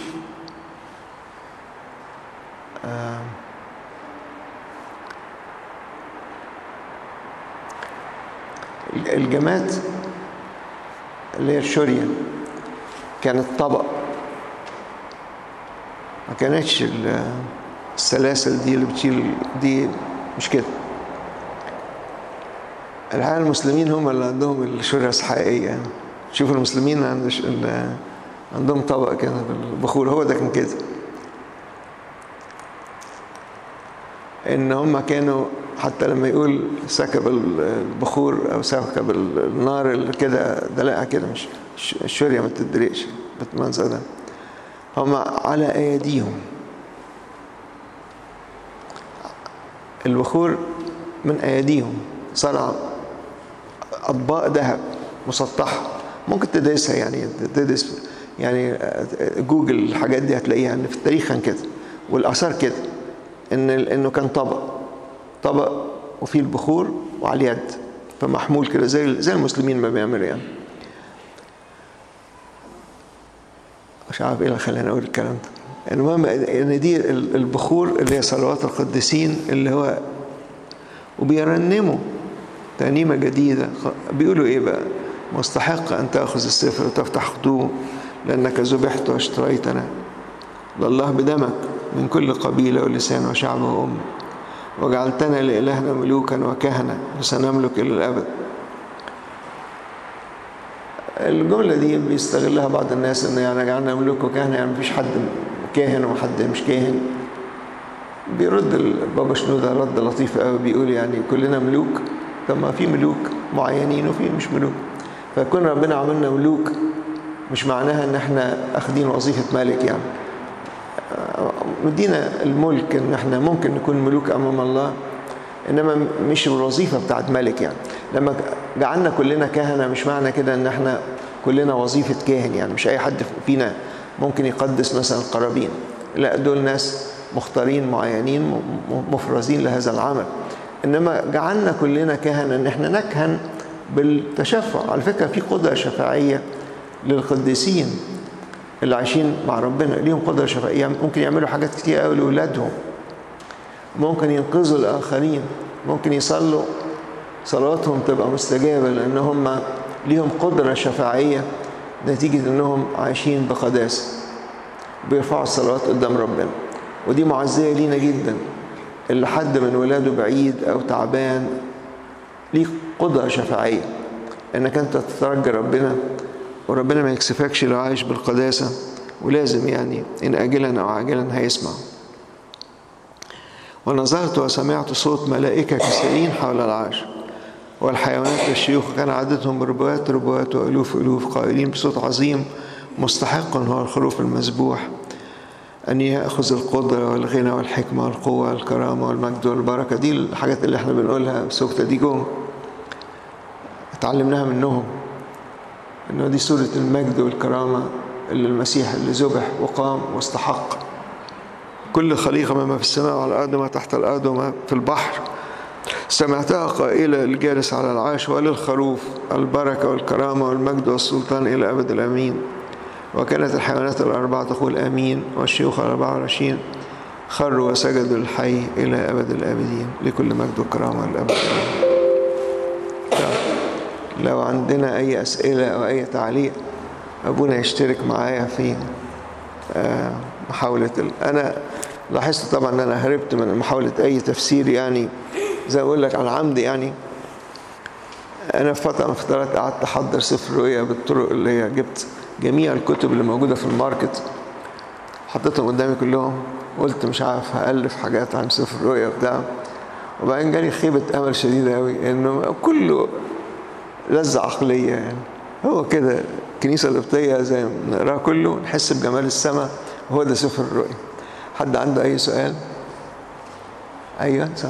الجامات اللي هي الشورية كانت طبق، ما كانتش السلاسل دي اللي بتشيل دي، مش كده. الحقيقة المسلمين هم اللي عندهم الشرس حقيقية يعني. شوفوا المسلمين عندهم طبق كده بالبخور، هو ده كان كده، ان هم كانوا حتى لما يقول سكب البخور او سكب النار اللي كده دلقها كده، مش الشورية ما تدرقش بالمنظر ده، هم على ايديهم البخور من ايديهم صنع اطباق ذهب مسطحه، ممكن تدرسها يعني، تدرس يعني جوجل الحاجات دي هتلاقيها ان في التاريخ كان كده، والاثار كده، انه كان طبق وفيه البخور وعلى اليد، فمحمول كده زي المسلمين ما بيعملوا يعني. مش عارف ايه اللي خلاني اقول الكلام ده. المهم ان دي البخور اللي هي صلوات القديسين، اللي هو وبيرنموا ترنيمة جديدة، بيقولوا ايه بقى؟ مستحق ان تأخذ السفر وتفتح خطوه، لانك ذبحت واشتريتنا لله بدمك من كل قبيلة ولسان وشعب وأمة، وجعلتنا لإلهنا ملوكا وكهنة وسنملك إلى الأبد. الجملة دي بيستغلها بعض الناس ان يعني جعلنا ملوك وكهنة، يعني مفيش حد كاهن وحد مش كاهن. بيرد البابا شنودة رد لطيف قوي، بيقول يعني كلنا ملوك، طب ما في ملوك معينين وفي مش ملوك. فكون ربنا عملنا ملوك مش معناها ان احنا اخدين وظيفة ملك يعني، مدينا الملك ان احنا ممكن نكون ملوك امام الله، انما مش الوظيفة بتاعت ملك يعني. لما جعلنا كلنا كهنة مش معنى كده ان احنا كلنا وظيفة كاهن يعني، مش اي حد فينا ممكن يقدس مثلا القرابين، لا دول ناس مختارين معينين مفرزين لهذا العمل. انما جعلنا كلنا كهنة ان احنا نكهن بالتشفع. على فكرة في قدرة شفاعية للقديسين اللي عايشين مع ربنا، ليهم قدرة شفاعية، ممكن يعملوا حاجات كتير قوي لأولادهم، ممكن ينقذوا الآخرين، ممكن يصلوا صلواتهم تبقى مستجابة لأن هم ليهم قدرة شفاعية نتيجة أنهم عايشين بقداسة، بيرفعوا الصلوات قدام ربنا. ودي معزية لينا جدا، اللي حد من ولاده بعيد أو تعبان ليه قدرة شفاعية أنك أنت تترجى ربنا، وربنا ما يكسفكش لو عايش بالقداسة، ولازم يعني إن أجلا أو عاجلا هيسمع. ونظرت وسمعت صوت ملائكة كثيرين حول العرش والحيوانات والشيوخ، كان عددهم ربوات وألوف ألوف، قائلين بصوت عظيم: مستحق هو الخروف المذبوح أن يأخذ القدرة والغنى والحكمة والقوة والكرامة والمجد والبركة. دي الحاجات اللي احنا بنقولها في سوكتة دي جوه، اتعلمناها منهم، إنه دي سورة المجد والكرامة اللي المسيح اللي ذبح وقام واستحق. كل خليقة مما في السماء وعلى الأرض وما تحت الأرض وما في البحر سمعتها قائلة الجالس على العرش وللخروف البركة والكرامة والمجد والسلطان إلى أبد الآمين. وكانت الحيوانات الأربعة تقول آمين، والشيوخ ال24 خروا وسجدوا للحي إلى أبد الآبدين، لكل مجد وكرامة لأبد الآبدين. لو عندنا أي أسئلة أو أي تعليق أبونا يشترك معايا في محاولة أنا لاحظت طبعا أن أنا هربت من محاولة أي تفسير يعني، زي أقول لك على عمد يعني. أنا في فترة من الفترات قعدت أحضر سفر رؤيا بالطرق اللي هي جبت جميع الكتب اللي موجودة في الماركت، حطيتهم قدامي كلهم، قلت مش عارف هألف حاجات عن سفر رؤيا بتاع، وبعدين جالي خيبة أمل شديدة أوي إنه كله لذة عقلية يعني. هو كده الكنيسة القبطية زي ما نقرأ كله نحس بجمال السماء، وهو ده سفر الرؤيا. حد عنده أي سؤال؟ أيوة صح.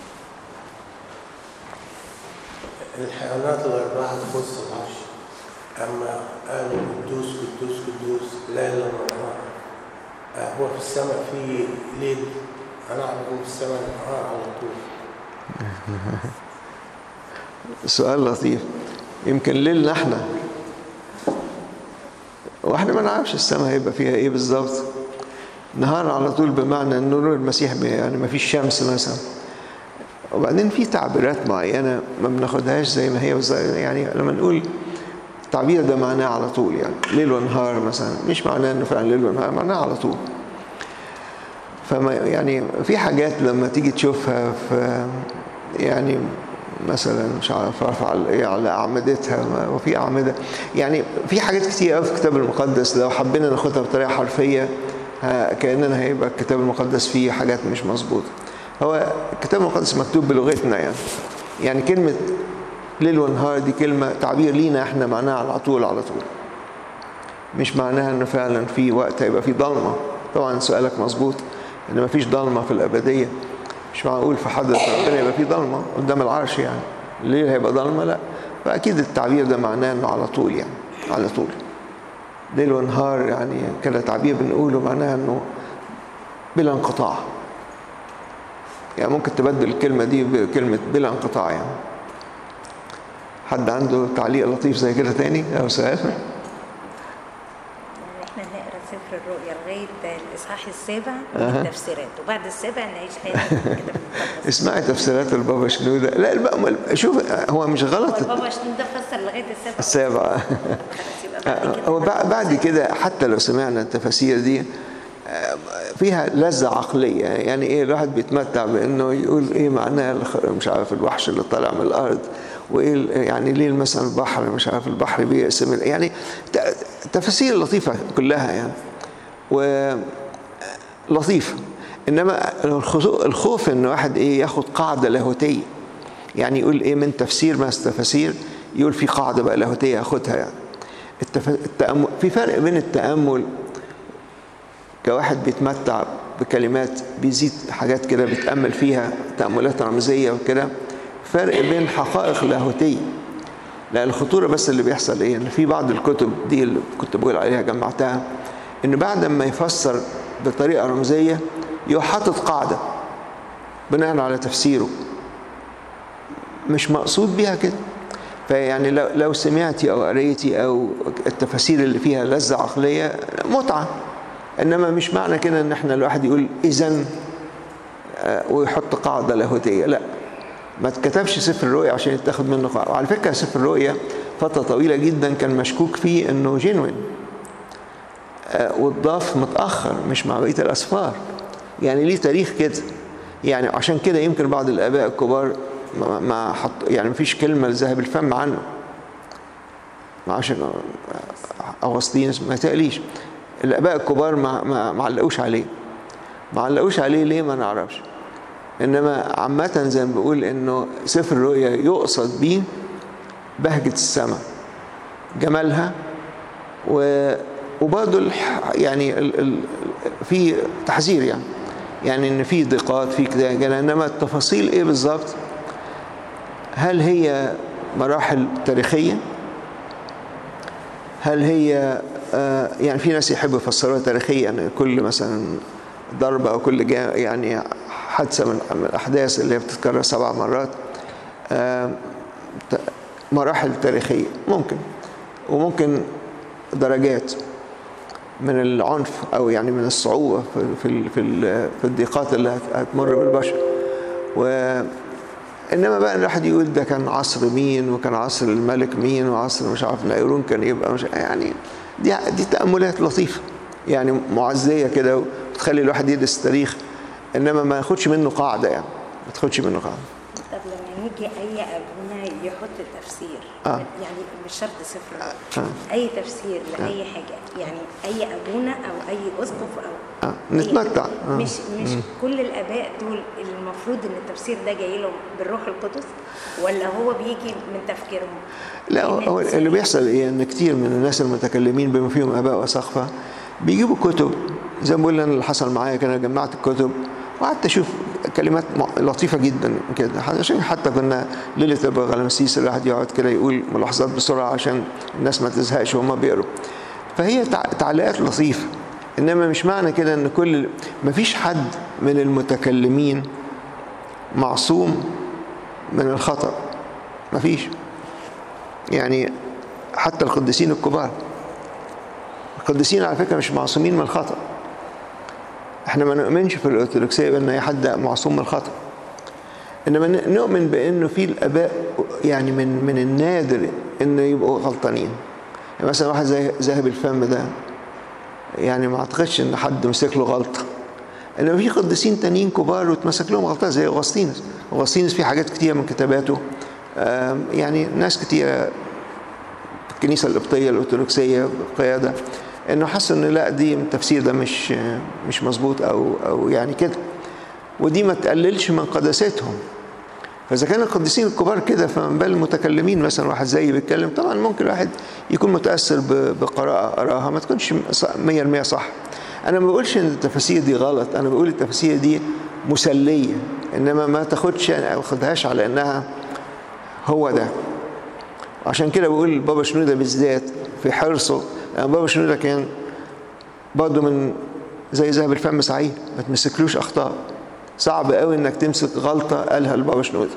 الحيوانات الأربعة تخص العرش، أما قالوا قدوس قدوس قدوس ليلا ونهارا. هو في السماء في ليل، أنا أعرف إن في السماء نهار على طول. سؤال لطيف. يمكن ليلنا احنا، واحنا ما نعرفش السماء هيبقى فيها ايه بالظبط. نهار على طول بمعنى ان نور المسيح يعني ما فيش شمس مثلا. وبعدين في تعبيرات معينه ما بناخدهاش زي ما هي، يعني لما نقول التعبير ده معناه على طول، يعني ليل ونهار مثلا مش معناه انه فعلا ليل ونهار، معناه على طول. فما يعني في حاجات لما تيجي تشوفها في يعني مثلا مش عارف ارفع على اعمدتها، وفي اعمده، يعني في حاجات كتير قوي في الكتاب المقدس لو حبينا ناخدها بطريقه حرفيه كاننا هيبقى الكتاب المقدس فيه حاجات مش مظبوطه. هو الكتاب المقدس مكتوب بلغتنا، يعني كلمه ليل ونهار دي كلمه تعبير لينا احنا، معناها على طول على طول، مش معناها انه فعلا في وقت هيبقى في ضلمه. طبعا سؤالك مظبوط ان مفيش ضلمه في الابديه، مش معقول في حضرة ربنا يبقى في ضلمه قدام العرش، يعني الليل هيبقى ضلمه؟ لا. فاكيد التعبير ده معناه انه على طول، يعني على طول ليل ونهار، يعني كده تعبير بنقوله معناها انه بلا انقطاع. يعني ممكن تبدل الكلمه دي بكلمه بلا انقطاع. يعني حد عنده تعليق لطيف زي كده تاني او سؤال؟ احنا نقرا سفر الرؤيا لغايه الاصحاح السابع والتفسيرات، وبعد السابع نعيش حياتنا كده بالمقدس. اسمعي تفسيرات البابا شنودة. لا شوف، هو مش غلط. هو البابا شنودة فسر لغايه السابع. هو بعد كده حتى لو سمعنا التفاسير دي فيها لذة عقلية. يعني ايه الواحد بيتمتع بانه يقول ايه معناه مش عارف الوحش اللي طالع من الارض، وايه يعني ليه مثلا البحر مش عارف البحر بيقسم، يعني تفاسير لطيفة كلها يعني ولطيفة. انما الخوف ان واحد ايه ياخد قاعدة لاهوتية، يعني يقول ايه من تفسير ما تفاسير يقول في قاعدة بقى لاهوتية ياخدها. يعني في فرق بين التأمل كواحد بيتمتع بكلمات بيزيد حاجات كده بيتأمل فيها تأملات رمزية وكده، فرق بين حقائق لاهوتية. لا، الخطورة بس اللي بيحصل ايه ان في بعض الكتب دي اللي كنت بقول عليها جمعتها، ان بعد ما يفسر بطريقة رمزية يحطط حاطط قاعدة بناء على تفسيره مش مقصود بيها كده. فيعني لو سمعتي او قريتي او التفاسير اللي فيها لذة عقلية متعة، انما مش معنى كده ان احنا الواحد يقول اذن ويحط قاعدة لاهوتية. لا، ما تكتبش سفر الرؤيا عشان يتاخد منه قاعدة. وعلى فكرة سفر الرؤيا فترة طويلة جدا كان مشكوك فيه انه جينوين، واتضاف متأخر مش مع بقية الاسفار، يعني ليه تاريخ كده. يعني عشان كده يمكن بعض الاباء الكبار ما حط، يعني مفيش كلمة لذهب الفم عنه، عشان أغسطينوس ما تقليش. الاباء الكبار ما علقوش عليه. ما علقوش عليه ليه ما نعرفش. انما عامة زي ما بقول انه سفر الرؤيا يقصد بيه بهجة السماء، جمالها، وبرضه يعني في تحذير، يعني ان في ضيقات في كده. انما التفاصيل ايه بالظبط؟ هل هي مراحل تاريخية؟ هل هي يعني في ناس يحبوا يفسروها تاريخيا، يعني كل مثلا ضربة أو كل يعني حادثة من الأحداث اللي هي بتتكرر 7 مرات مراحل تاريخية ممكن، وممكن درجات من العنف أو يعني من الصعوبة في الضيقات اللي هتمر بالبشر. إنما بقى الواحد يقول ده كان عصر مين وكان عصر الملك مين وعصر مش عارف نيرون كان يبقى مش، يعني دي تأملات لطيفة يعني معزية كده وتخلي الواحد يدرس التاريخ، إنما ما ياخدش منه قاعدة، يعني ما تاخدش منه قاعدة. طب لما يجي أي أبونا يحط تفسير يعني مش شرط سفر أي تفسير لأي حاجة، يعني أي أبونا أو أي أسقف أو نتمتع مش كل الآباء دول المفروض إن التفسير ده جاي لهم بالروح القدس ولا هو بيجي من تفكيرهم؟ لا، هو اللي بيحصل إيه إن كتير من الناس المتكلمين بما فيهم آباء وأساقفة بيجيبوا كتب زي ما بقول أنا اللي حصل معايا كده، جمعت الكتب وقعدت اشوف كلمات لطيفه جدا كده، عشان حتى كنا ليله الغلامسيس الواحد يقعد كده يقول ملاحظات بسرعه عشان الناس ما تزهقش وهم بيقروا. فهي تعليقات لطيفه، انما مش معنى كده ان مفيش حد من المتكلمين معصوم من الخطأ، مفيش. يعني حتى القديسين الكبار، القديسين على فكره مش معصومين من الخطأ. احنا ما نؤمنش في الارثوذكسيه بان اي حد معصوم من الخطأ، انما نؤمن بانه في الاباء يعني من النادر انه يبقوا غلطانين. يعني مثلا واحد زي ذهب الفم ده، يعني ما اعتقدش ان حد مسك له غلطه، انما في قديسين تانيين كبار واتمسك لهم غلطات زي أغسطينوس. أغسطينوس في حاجات كتير من كتاباته يعني ناس كتير في الكنيسه القبطيه الارثوذكسيه القياده انه حس ان لا، دي التفسير ده مش مظبوط او يعني كده، ودي ما تقللش من قداستهم. فاذا كان القديسين الكبار كده، فمن بال المتكلمين مثلا واحد زيي بيتكلم، طبعا ممكن الواحد يكون متاثر بقراءه قراها ما تكونش 100% صح. انا ما بقولش ان التفاسير دي غلط، انا بقول التفاسير دي مسليه، انما ما تاخدهاش على انها هو ده. عشان كده بقول بابا شنودة بالذات في حرصه، يعني بابا شنودة كان برضه من زي ذهب الفم سعيد، ما تمسكلوش اخطاء. صعب قوي انك تمسك غلطه قالها لبابا شنودة.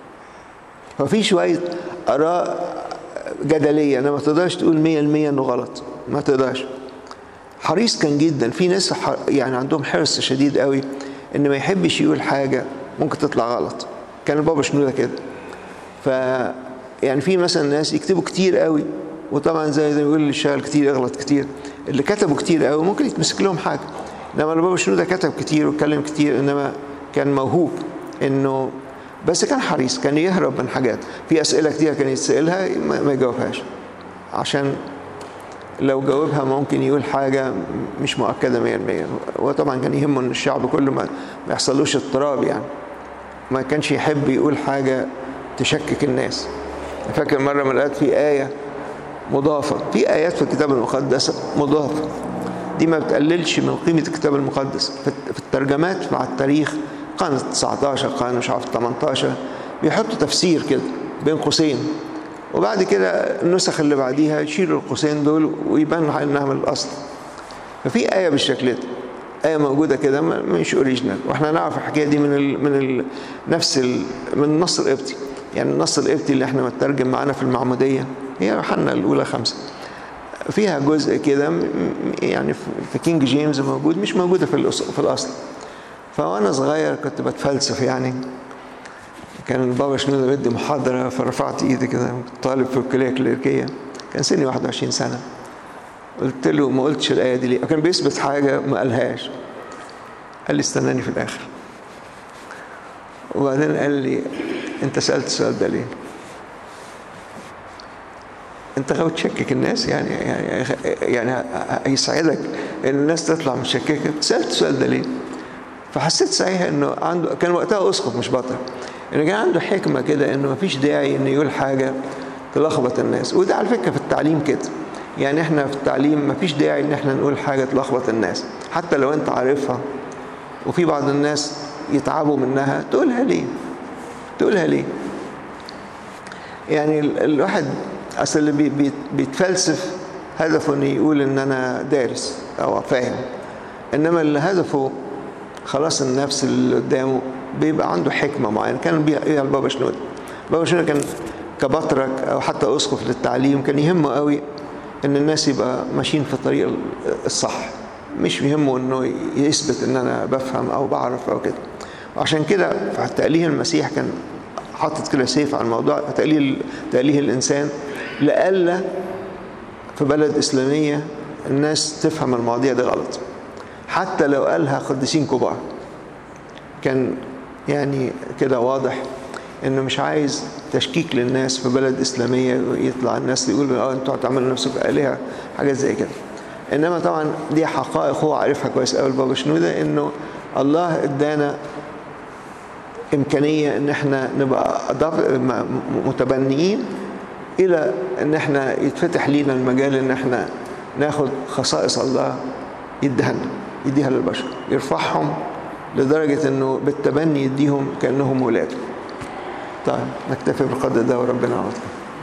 ففي شويه اراء جدليه، انا ما تقدرش تقول 100% انه غلط، ما تقدرش. حريص كان جدا، في ناس يعني عندهم حرص شديد قوي ان ما يحبش يقول حاجه ممكن تطلع غلط. كان بابا شنودة كده. ف يعني في مثلا ناس يكتبوا كتير قوي، وطبعا زي ما بيقول اللي اشتغل كتير يغلط كتير. اللي كتبوا كتير قوي ممكن يتمسك لهم حاجه، انما بابا شنودة كتب كتير واتكلم كتير، انما كان موهوب انه بس كان حريص، كان يهرب من حاجات. في اسئله كتير كان يتسالها ما يجاوبهاش، عشان لو جاوبها ممكن يقول حاجه مش مؤكده 100%. وطبعا كان يهمه ان الشعب كله ما يحصلوش اضطراب، يعني ما كانش يحب يقول حاجه تشكك الناس. فاكر مرة من الآيات في آية مضافة، في آيات في الكتاب المقدس مضافة، دي ما بتقللش من قيمة الكتاب المقدس. في الترجمات مع التاريخ قرن 19 قرن مش عارف 18 بيحطوا تفسير كده بين قوسين، وبعد كده النسخ اللي بعديها يشيلوا القوسين دول ويبان انها من الأصل. ففي آية بالشكل ده، آية موجودة كده مش أوريجينال، واحنا نعرف الحكاية دي من النص القبطي. يعني النص القبطي اللي احنا مترجم معانا في المعمودية هي يوحنا الأولى 5، فيها جزء كده يعني في كينج جيمس موجود، مش موجودة في الأصل. فوأنا صغير كنت بتفلسف، يعني كان البابا شنودة بدي محاضرة، فرفعت إيدي كده، طالب في الكلية الكليريكية، كان سني 21 سنة. قلت له ما قلتش الآية دي ليه؟ كان بيثبت حاجة ما قالهاش. قال لي استناني في الآخر. وبعدين قال لي انت سألت السؤال ده ليه؟ انت غاوي تشكك الناس، يعني هيسعدك ان الناس تطلع مشككه، سألت السؤال ده ليه؟ فحسيت صحيح انه عنده، كان وقتها اسقف مش بطل، انه كان عنده حكمه كده انه مفيش داعي انه يقول حاجه تلخبط الناس. وده على فكره في التعليم كده، يعني احنا في التعليم مفيش داعي ان احنا نقول حاجه تلخبط الناس، حتى لو انت عارفها وفي بعض الناس يتعبوا منها، تقولها ليه؟ يعني الواحد اصل اللي بيتفلسف هدفه انه يقول ان انا دارس او فاهم، انما اللي هدفه خلاص النفس اللي قدامه بيبقى عنده حكمه معينه. كان بيها البابا شنودة. البابا شنودة كان كبطرك او حتى اسقف للتعليم كان يهمه قوي ان الناس يبقى ماشيين في الطريق الصح، مش يهمه انه يثبت ان انا بفهم او بعرف او كده. وعشان كده في تأليه المسيح كان حاطط كده سيف على الموضوع، تأليه الإنسان، لألا في بلد إسلامية الناس تفهم المواضيع دي غلط، حتى لو قالها قديسين كبار. كان يعني كده واضح إنه مش عايز تشكيك للناس في بلد إسلامية، ويطلع الناس يقولوا انتوا هتعملوا نفسكم آلهة، حاجات زي كده. إنما طبعا دي حقائق هو عارفها كويس قوي البابا شنودة، إنه الله ادانا إمكانية إن احنا نبقى متبنيين إلى إن احنا يتفتح لينا المجال إن احنا ناخد خصائص الله يديها للبشر، يرفعهم لدرجة انه بالتبني يديهم كأنهم ولاده. طيب نكتفي بالقدر ده وربنا يعوضكم.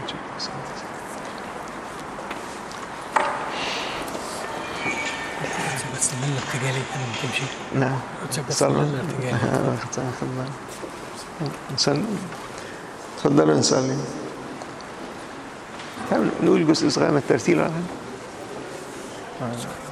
بس لنا ارتجالي قبل ما تمشي. نعم. بس لنا ارتجالي. نصلي. تفضلوا نصلي. نقول جزء صغير من الترتيل على